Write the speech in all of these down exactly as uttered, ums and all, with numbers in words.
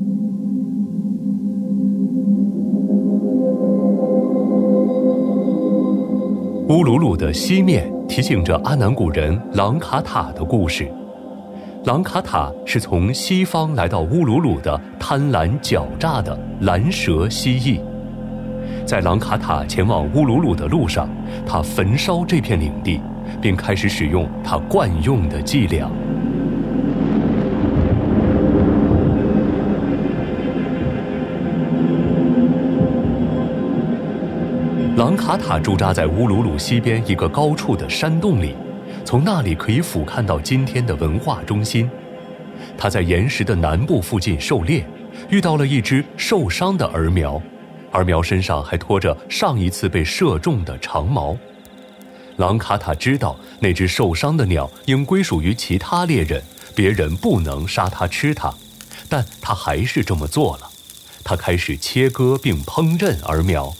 乌鲁鲁的西面提醒着阿南古人朗卡塔的故事。朗卡塔是从西方来到乌鲁鲁的贪婪狡诈的蓝蛇蜥蜴。在朗卡塔前往乌鲁鲁的路上，他焚烧这片领地，并开始使用他惯用的伎俩。朗卡塔驻扎在乌鲁鲁西边一个高处的山洞里，从那里可以俯瞰到今天的文化中心。他在岩石的南部附近狩猎，遇到了一只受伤的儿苗，儿苗身上还拖着上一次被射中的长矛。朗卡塔知道那只受伤的鸟应归属于其他猎人，别人不能杀它吃它，但他还是这么做了。他开始切割并烹饪儿苗。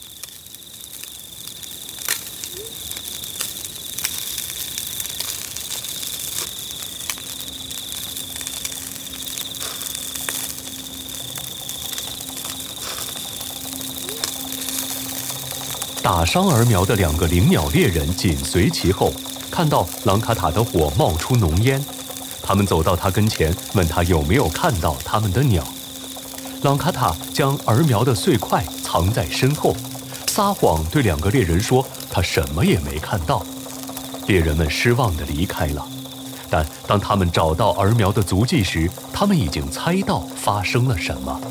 打伤儿苗的两个灵鸟猎人紧随其后，看到朗卡塔的火冒出浓烟，他们走到他跟前，问他有没有看到他们的鸟。朗卡塔将儿苗的碎块藏在身后，撒谎对两个猎人说他什么也没看到。猎人们失望地离开了，但当他们找到儿苗的足迹时，他们已经猜到发生了什么。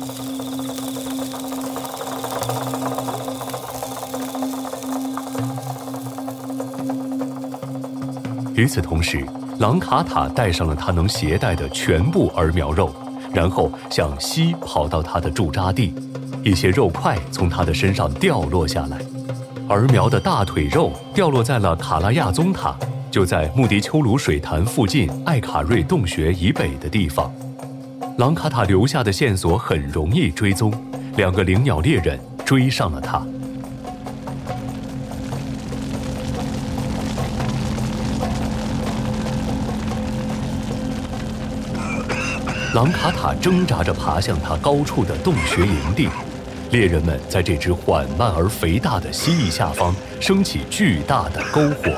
与此同时，朗卡塔带上了他能携带的全部儿苗肉，然后向西跑到他的驻扎地。一些肉块从他的身上掉落下来，儿苗的大腿肉掉落在了卡拉亚宗塔，就在穆迪丘鲁水潭附近艾卡瑞洞穴以北的地方。朗卡塔留下的线索很容易追踪，两个灵鸟猎人追上了他。朗卡塔挣扎着爬向他高处的洞穴营地，猎人们在这只缓慢而肥大的蜥蜴下方升起巨大的篝火。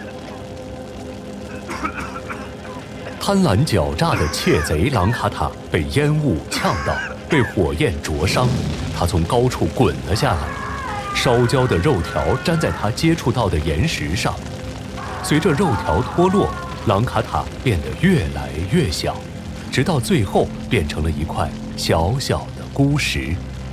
贪婪狡诈的窃贼朗卡塔被烟雾呛到，被火焰灼伤，他从高处滚了下来，烧焦的肉条粘在他接触到的岩石上。随着肉条脱落，朗卡塔变得越来越小，直到最后变成了一块小小的孤石。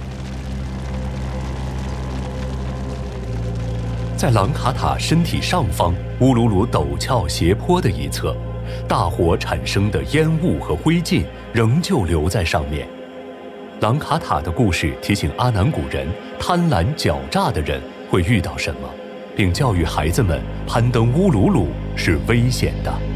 在朗卡塔身体上方乌鲁鲁陡峭斜坡的一侧，大火产生的烟雾和灰烬仍旧留在上面。朗卡塔的故事提醒阿南古人，贪婪狡诈的人会遇到什么，并教育孩子们攀登乌鲁鲁是危险的。